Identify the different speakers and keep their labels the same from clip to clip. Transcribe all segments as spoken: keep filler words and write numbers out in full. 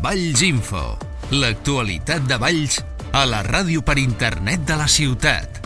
Speaker 1: Valls Info, l'actualitat de Valls a la ràdio per internet de la ciutat.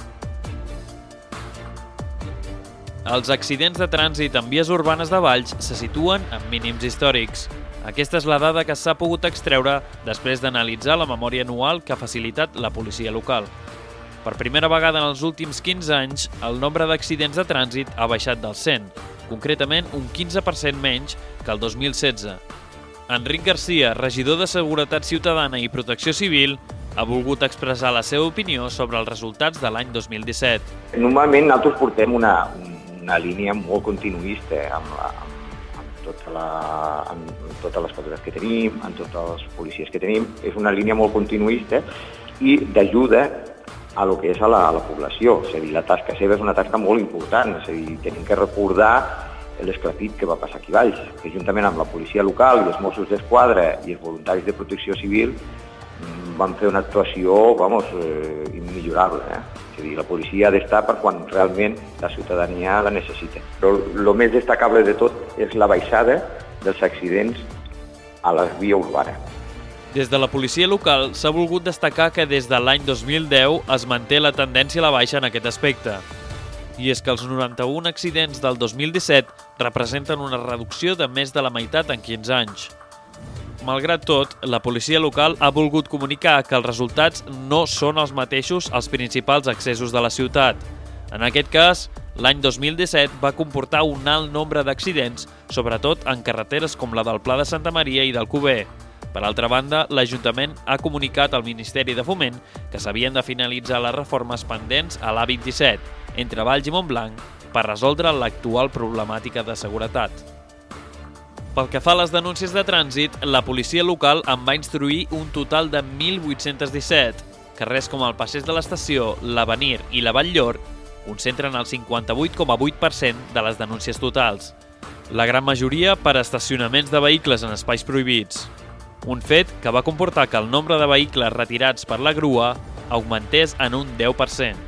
Speaker 2: Els accidents de trànsit en vies urbanes de Valls se situen en mínims històrics. Aquesta és la dada que s'ha pogut extreure després d'analitzar la memòria anual que ha facilitat la policia local. Per primera vegada en els últims quinze anys, el nombre d'accidents de trànsit ha baixat del cent, concretament un quinze per cent menys que el dos mil setze. Enric Garcia, regidor de Seguretat Ciutadana i Protecció Civil, ha volgut expressar la seva opinió sobre els resultats de l'any dos mil disset.
Speaker 3: Normalment nosaltres portem una, una línia molt continuista amb, la, amb, amb, tota la, amb totes les patrulles que tenim, amb totes les policies que tenim. És una línia molt continuista i d'ajuda a lo que és a la, a la població. És a dir, la tasca seva és una tasca molt important. És a dir, tenim que recordar l'esclafit que va passar aquí a Valls, que juntament amb la policia local i els Mossos d'Esquadra i els voluntaris de protecció civil van fer una actuació, vamos, eh, immillorable. Eh? És a dir, la policia ha d'estar per quan realment la ciutadania la necessita. Però el més destacable de tot és la baixada dels accidents a la via urbana.
Speaker 2: Des de la policia local s'ha volgut destacar que des de l'any dos mil deu es manté la tendència a la baixa en aquest aspecte. I és que els noranta-un accidents del dos mil disset representen una reducció de més de la meitat en quinze anys. Malgrat tot, la policia local ha volgut comunicar que els resultats no són els mateixos als principals accessos de la ciutat. En aquest cas, l'any dos mil disset va comportar un alt nombre d'accidents, sobretot en carreteres com la del Pla de Santa Maria i d'Alcover. Per altra banda, l'Ajuntament ha comunicat al Ministeri de Foment que s'havien de finalitzar les reformes pendents a l'A vint-i-set, entre Valls i Montblanc, per resoldre l'actual problemàtica de seguretat. Pel que fa a les denúncies de trànsit, la policia local en va instruir un total de mil vuit-cents disset. Carrers com el Passeig de l'Estació, l'Avenir i la Valllor concentren el cinquanta-vuit coma vuit per cent de les denúncies totals. La gran majoria per estacionaments de vehicles en espais prohibits. Un fet que va comportar que el nombre de vehicles retirats per la grua augmentés en un deu per cent.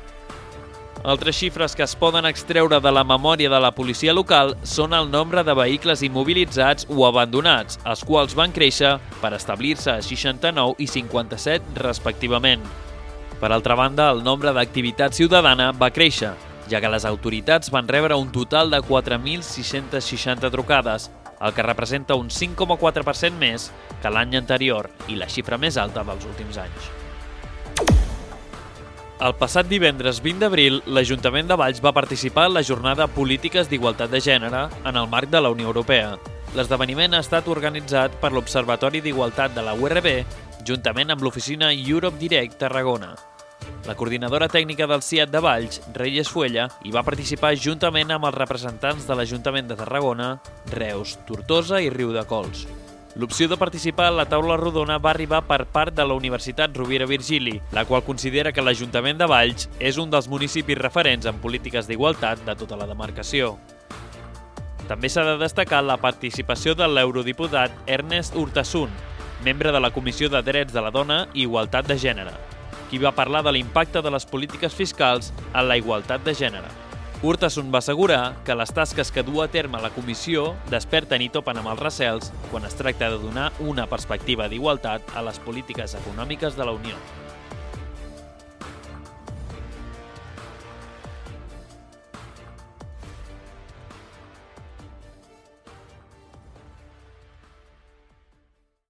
Speaker 2: Altres xifres que es poden extreure de la memòria de la policia local són el nombre de vehicles immobilitzats o abandonats, els quals van créixer per establir-se a seixanta-nou i cinquanta-set respectivament. Per altra banda, el nombre d'activitat ciutadana va créixer, ja que les autoritats van rebre un total de quatre mil sis-cents seixanta trucades, el que representa un cinc coma quatre per cent més que l'any anterior i la xifra més alta dels últims anys. El passat divendres vint d'abril, l'Ajuntament de Valls va participar en la jornada Polítiques d'Igualtat de Gènere en el marc de la Unió Europea. L'esdeveniment ha estat organitzat per l'Observatori d'Igualtat de la U R B, juntament amb l'oficina Europe Direct Tarragona. La coordinadora tècnica del C I A T de Valls, Reyes Fuella, hi va participar juntament amb els representants de l'Ajuntament de Tarragona, Reus, Tortosa i Riudecols. L'opció de participar a la taula rodona va arribar per part de la Universitat Rovira Virgili, la qual considera que l'Ajuntament de Valls és un dels municipis referents en polítiques d'igualtat de tota la demarcació. També s'ha de destacar la participació de l'eurodiputat Ernest Urtasun, membre de la Comissió de Drets de la Dona i Igualtat de Gènere, qui va parlar de l'impacte de les polítiques fiscals en la igualtat de gènere. Urtasun va assegurar que les tasques que du a terme la comissió desperten i topen amb els recels quan es tracta de donar una perspectiva d'igualtat a les polítiques econòmiques de la Unió.